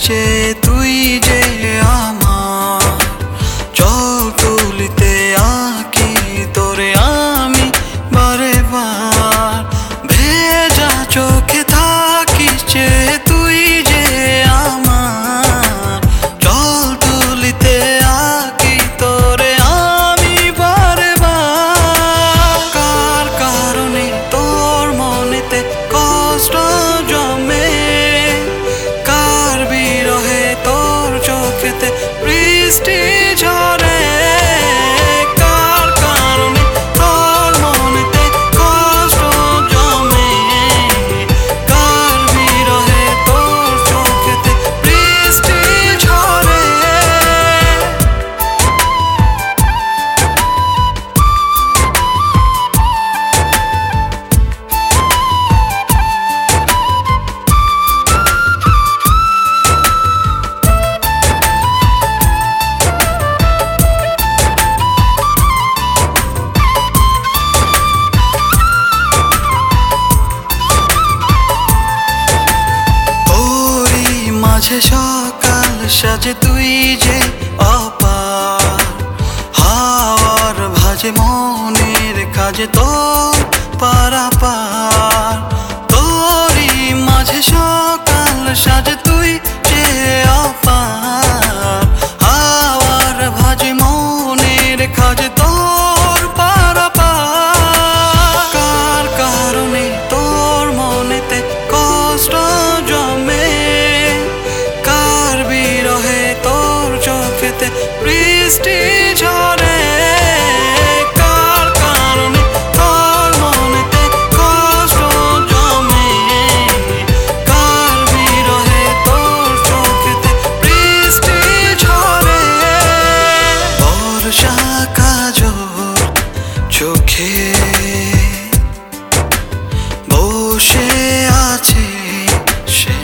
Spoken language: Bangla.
চেয়ে তুই যে আমার জল তুলিতে আঁকি তোরে আমি বারে বার ভেজা চোখে থাকি চেয়ে তুই যে আমার জল তুলিতে আঁকি তোরে আমি বারে বার কার কারণে তোর মনেতে কষ্ট জমে কার বিরহে তোর চোখেতে বৃষ্টি ঝরে কার কারণে তোর মনেতে কষ্ট জমে কার বিরহে তোর চোখেতে বৃষ্টি ঝরে মাঝে সকাল সাজে তুই যে অপার হাওয়ার ভাজে মনের কাজে তোর পারাপার তোরই মাঝে সকাল সাজে তুই যে অপার হাওয়ার ভাজে মনের কাজে তোর পারাপার কার কারণে তোর মনেতে কষ্ট জমে তোর চোখেতে বৃষ্টি ঝরে কার কারণে তোর মনেতে কষ্ট জমে কার বিরহে তোর চোখেতে বৃষ্টি ঝরে বর্ষা কাজল চোখে বসে আছে সে